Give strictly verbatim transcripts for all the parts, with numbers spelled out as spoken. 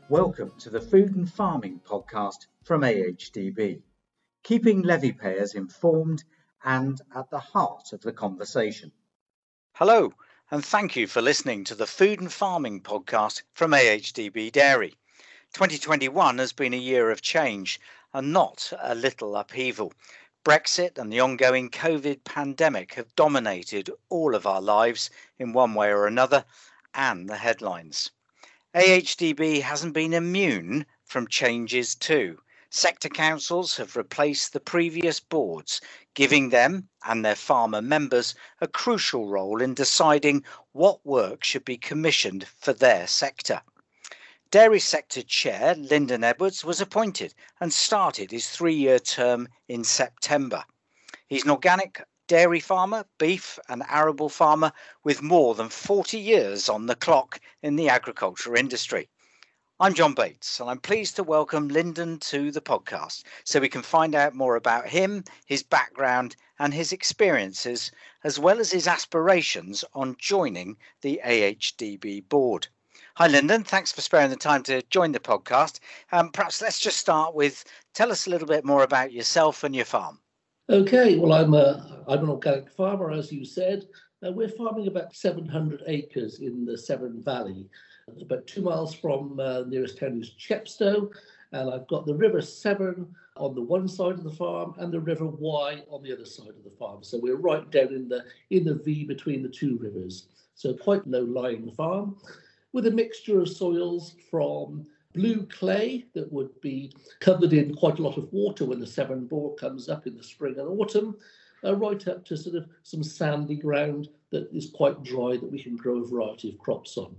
Welcome to the Food and Farming podcast from A H D B, keeping levy payers informed and at the heart of the conversation. Hello, and thank you for listening to the Food and Farming podcast from A H D B Dairy. twenty twenty-one has been a year of change and not a little upheaval. Brexit and the ongoing COVID pandemic have dominated all of our lives in one way or another, and the headlines. A H D B hasn't been immune from changes too. Sector councils have replaced the previous boards, giving them and their farmer members a crucial role in deciding what work should be commissioned for their sector. Dairy Sector Chair Lyndon Edwards was appointed and started his three-year term in September. He's an organic dairy farmer, beef and arable farmer with more than forty years on the clock in the agriculture industry. I'm John Bates, and I'm pleased to welcome Lyndon to the podcast so we can find out more about him, his background and his experiences, as well as his aspirations on joining the A H D B board. Hi Lyndon, thanks for sparing the time to join the podcast. Um, perhaps let's just start with, tell us a little bit more about yourself and your farm. Okay, well, I'm a I'm an organic farmer, as you said. Uh, we're farming about seven hundred acres in the Severn Valley, about two miles from uh, nearest town is Chepstow, and I've got the River Severn on the one side of the farm and the River Wye on the other side of the farm. So we're right down in the in the V between the two rivers. So quite low-lying farm, with a mixture of soils from blue clay that would be covered in quite a lot of water when the Severn bore comes up in the spring and autumn, uh, right up to sort of some sandy ground that is quite dry that we can grow a variety of crops on.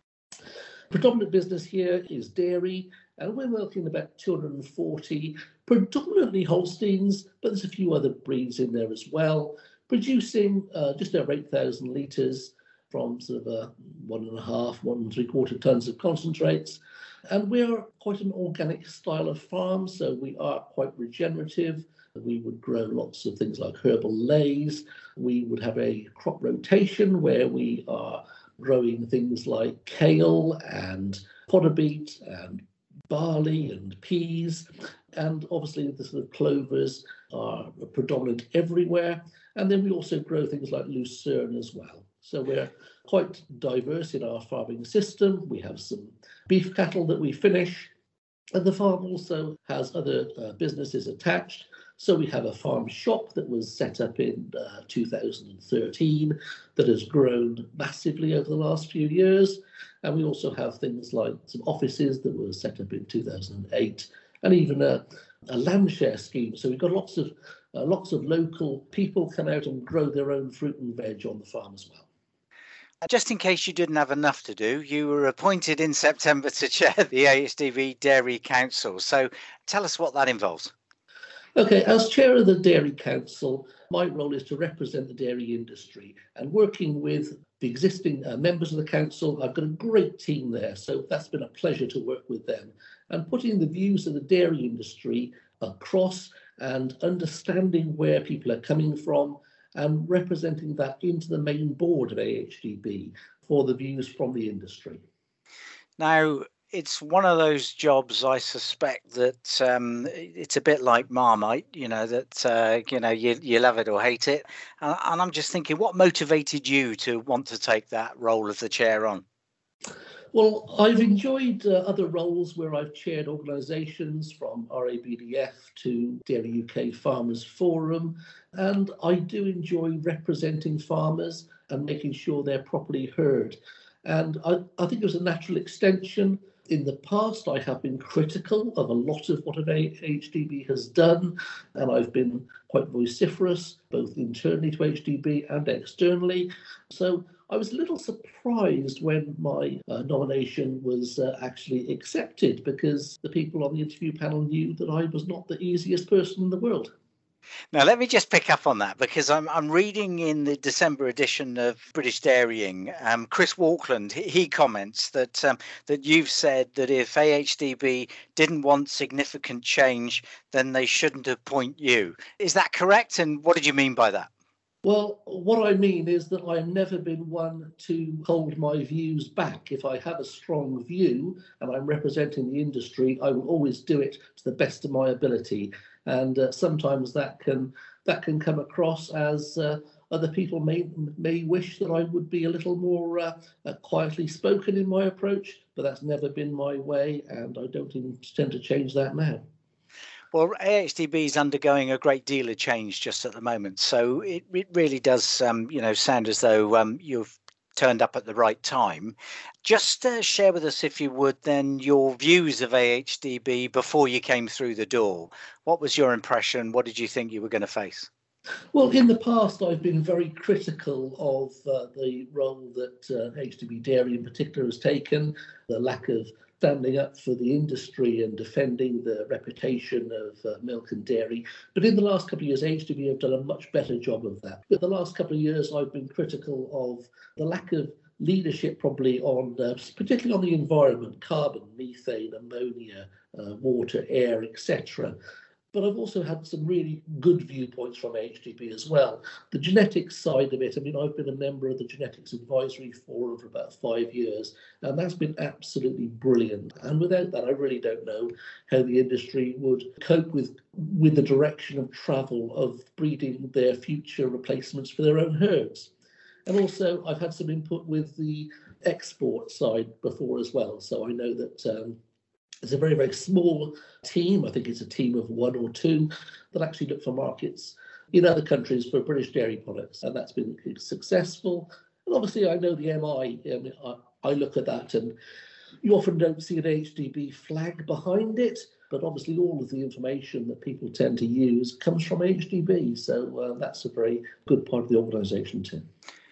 Predominant business here is dairy, and we're milking about two hundred forty, predominantly Holsteins, but there's a few other breeds in there as well, producing uh, just over eight thousand litres from sort of a one and a half, one and three quarter tonnes of concentrates. And we're quite an organic style of farm, so we are quite regenerative. We would grow lots of things like herbal leys. We would have a crop rotation where we are growing things like kale and fodder beet and barley and peas. And obviously the sort of clovers are predominant everywhere. And then we also grow things like lucerne as well. So we're quite diverse in our farming system. We have some beef cattle that we finish, and the farm also has other uh, businesses attached. So we have a farm shop that was set up in uh, two thousand thirteen that has grown massively over the last few years. And we also have things like some offices that were set up in two thousand eight, and even a, a land share scheme. So we've got lots of uh, lots of local people come out and grow their own fruit and veg on the farm as well. Just in case you didn't have enough to do, you were appointed in September to chair the A H D B Dairy Council. So tell us what that involves. Okay, as chair of the Dairy Council, my role is to represent the dairy industry, and working with the existing uh, members of the council, I've got a great team there, so that's been a pleasure to work with them, and putting the views of the dairy industry across and understanding where people are coming from and representing that into the main board of A H D B for the views from the industry. Now, it's one of those jobs, I suspect, that um, it's a bit like Marmite, you know, that, uh, you know, you, you love it or hate it. And, and I'm just thinking, what motivated you to want to take that role of the chair on? Well, I've enjoyed uh, other roles where I've chaired organisations from R A B D F to Dairy U K Farmers Forum, and I do enjoy representing farmers and making sure they're properly heard. And I, I think it was a natural extension. In the past, I have been critical of a lot of what A H D B has done, and I've been quite vociferous, both internally to H D B and externally. So I was a little surprised when my uh, nomination was uh, actually accepted, because the people on the interview panel knew that I was not the easiest person in the world. Now, let me just pick up on that, because I'm I'm reading in the December edition of British Dairying, um, Chris Walkland, he, he comments that um, that you've said that if A H D B didn't want significant change, then they shouldn't appoint you. Is that correct? And what did you mean by that? Well, what I mean is that I've never been one to hold my views back. If I have a strong view and I'm representing the industry, I will always do it to the best of my ability. And uh, sometimes that can that can come across as uh, other people may may wish that I would be a little more uh, uh, quietly spoken in my approach, but that's never been my way, and I don't intend to change that now. Well, A H D B is undergoing a great deal of change just at the moment, so it, it really does, um, you know, sound as though um, you've turned up at the right time. Just uh, share with us, if you would, then your views of A H D B before you came through the door. What was your impression? What did you think you were going to face? Well, in the past, I've been very critical of uh, the role that uh, H D B Dairy in particular has taken, the lack of standing up for the industry and defending the reputation of uh, milk and dairy. But in the last couple of years, H D B have done a much better job of that. But the last couple of years, I've been critical of the lack of leadership probably on, uh, particularly on the environment, carbon, methane, ammonia, uh, water, air, et cetera. But I've also had some really good viewpoints from H D B as well. The genetics side of it, I mean, I've been a member of the Genetics Advisory Forum for about five years, and that's been absolutely brilliant. And without that, I really don't know how the industry would cope with, with the direction of travel of breeding their future replacements for their own herds. And also, I've had some input with the export side before as well. So I know that um, it's a very, very small team. I think it's a team of one or two that actually look for markets in other countries for British dairy products, and that's been successful. And obviously, I know the M I. I mean, I, I look at that, and you often don't see an H D B flag behind it, but obviously, all of the information that people tend to use comes from H D B. So uh, that's a very good part of the organisation too.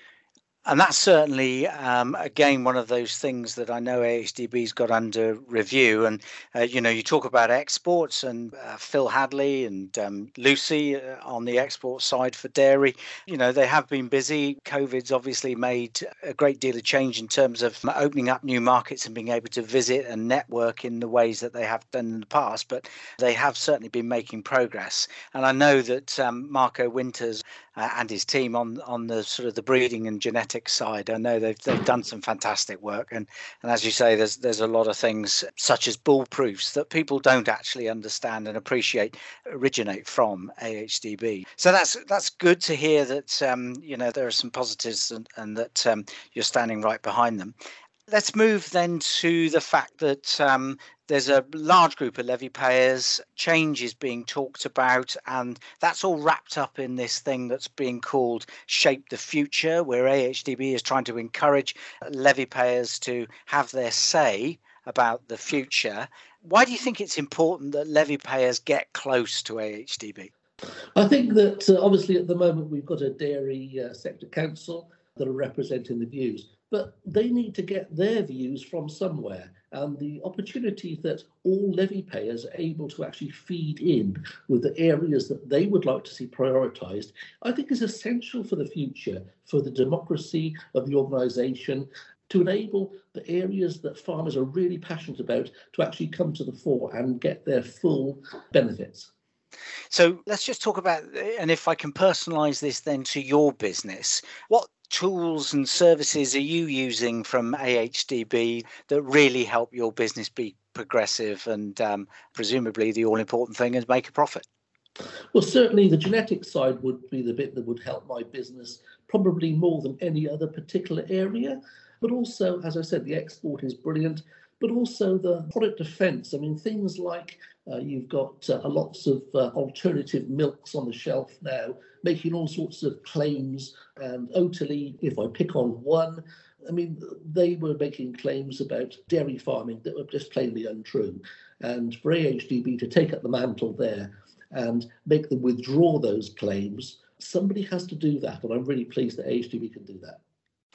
And that's certainly, um, again, one of those things that I know A H D B's got under review. And, uh, you know, you talk about exports and uh, Phil Hadley and um, Lucy uh, on the export side for dairy. You know, they have been busy. COVID's obviously made a great deal of change in terms of opening up new markets and being able to visit and network in the ways that they have done in the past. But they have certainly been making progress. And I know that um, Marco Winters uh, and his team on, on the sort of the breeding and genetics side, I know they've they've done some fantastic work, and and as you say, there's there's a lot of things such as bull proofs that people don't actually understand and appreciate originate from A H D B. So that's that's good to hear that um, you know there are some positives and, and that um, you're standing right behind them. Let's move then to the fact that um, there's a large group of levy payers, change is being talked about, and that's all wrapped up in this thing that's being called Shape the Future, where A H D B is trying to encourage levy payers to have their say about the future. Why do you think it's important that levy payers get close to A H D B? I think that uh, obviously at the moment we've got a dairy uh, sector council that are representing the views, but they need to get their views from somewhere. And the opportunity that all levy payers are able to actually feed in with the areas that they would like to see prioritised, I think is essential for the future, for the democracy of the organisation, to enable the areas that farmers are really passionate about to actually come to the fore and get their full benefits. So let's just talk about, and if I can personalise this then to your business, what tools and services are you using from A H D B that really help your business be progressive and um, presumably the all-important thing is make a profit? Well, certainly the genetic side would be the bit that would help my business probably more than any other particular area. But also, as I said, the export is brilliant, but also the product defence. I mean, things like uh, you've got uh, lots of uh, alternative milks on the shelf now, making all sorts of claims. And Oatly, if I pick on one, I mean, they were making claims about dairy farming that were just plainly untrue. And for A H D B to take up the mantle there and make them withdraw those claims, somebody has to do that. And I'm really pleased that A H D B can do that.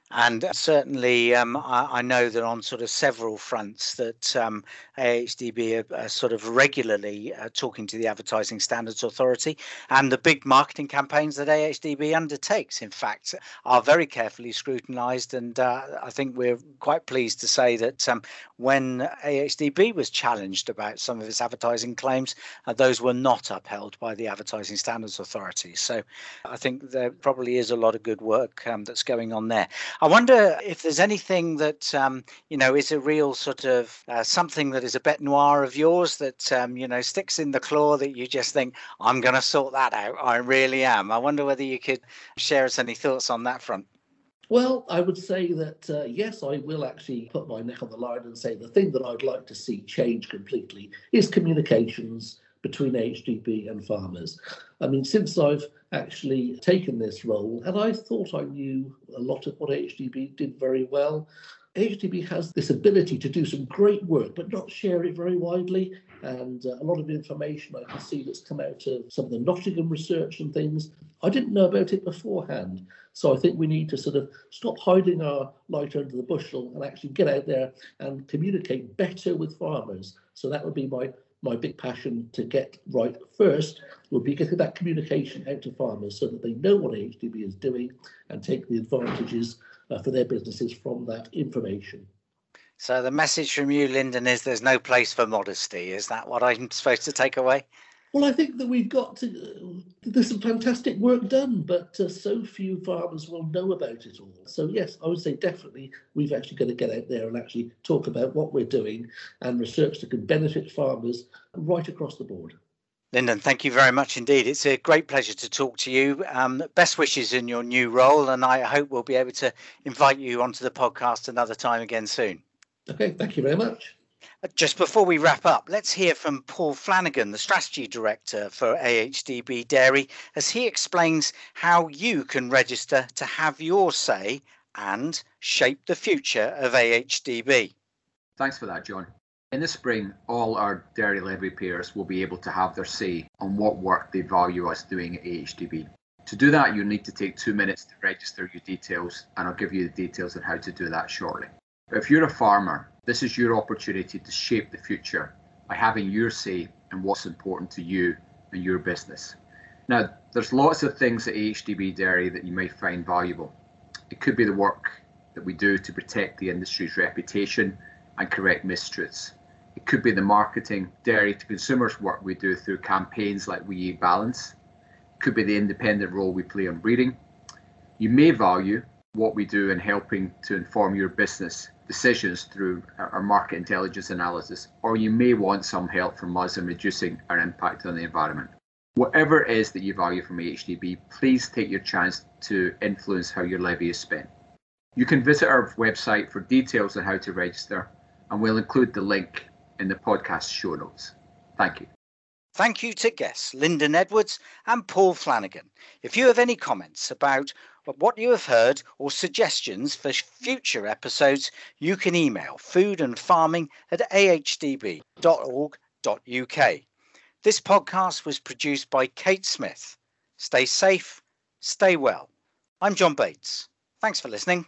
And certainly, um, I, I know that on sort of several fronts that um, A H D B are, are sort of regularly uh, talking to the Advertising Standards Authority, and the big marketing campaigns that A H D B undertakes, in fact, are very carefully scrutinised. And uh, I think we're quite pleased to say that um, when A H D B was challenged about some of its advertising claims, uh, those were not upheld by the Advertising Standards Authority. So I think there probably is a lot of good work um, that's going on there. I wonder if there's anything that, um, you know, is a real sort of uh, something that is a bête noire of yours that, um, you know, sticks in the claw that you just think, I'm going to sort that out. I really am. I wonder whether you could share us any thoughts on that front. Well, I would say that, uh, yes, I will actually put my neck on the line and say the thing that I'd like to see change completely is communications between H D B and farmers. I mean, since I've actually taken this role, and I thought I knew a lot of what H D B did very well, H D B has this ability to do some great work, but not share it very widely. And uh, a lot of information I can see that's come out of some of the Nottingham research and things, I didn't know about it beforehand. So I think we need to sort of stop hiding our light under the bushel and actually get out there and communicate better with farmers. So that would be my my big passion to get right first, will be getting that communication out to farmers so that they know what H D B is doing and take the advantages uh, for their businesses from that information. So the message from you, Lyndon, is there's no place for modesty. Is that what I'm supposed to take away? Well, I think that we've got to, uh, there's some fantastic work done, but uh, so few farmers will know about it all. So yes, I would say definitely we've actually got to get out there and actually talk about what we're doing and research that can benefit farmers right across the board. Lyndon, thank you very much indeed. It's a great pleasure to talk to you. Um, best wishes in your new role, and I hope we'll be able to invite you onto the podcast another time again soon. Okay, thank you very much. Just before we wrap up, let's hear from Paul Flanagan, the Strategy Director for A H D B Dairy, as he explains how you can register to have your say and shape the future of A H D B. Thanks for that, John. In the spring, all our dairy levy payers will be able to have their say on what work they value us doing at A H D B. To do that, you need to take two minutes to register your details, and I'll give you the details on how to do that shortly. But if you're a farmer, this is your opportunity to shape the future by having your say in what's important to you and your business. Now, there's lots of things at A H D B Dairy that you may find valuable. It could be the work that we do to protect the industry's reputation and correct mistruths. It could be the marketing, dairy to consumers work we do through campaigns like We Eat Balance. It could be the independent role we play on breeding. You may value what we do in helping to inform your business decisions through our market intelligence analysis, or you may want some help from us in reducing our impact on the environment. Whatever it is that you value from A H D B, please take your chance to influence how your levy is spent. You can visit our website for details on how to register, and we'll include the link in the podcast show notes. Thank you. Thank you to guests Lyndon Edwards and Paul Flanagan. If you have any comments about what you have heard or suggestions for future episodes, you can email foodandfarming at a h d b dot org dot u k. This podcast was produced by Kate Smith. Stay safe, stay well. I'm John Bates. Thanks for listening.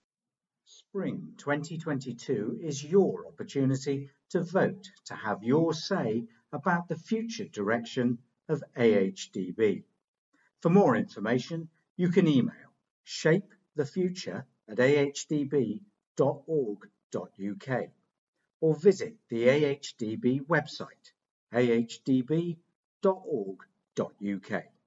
Spring twenty twenty-two is your opportunity to vote to have your say about the future direction of A H D B. For more information, you can email shapethefuture at a h d b dot org dot u k or visit the A H D B website, a h d b dot org dot u k.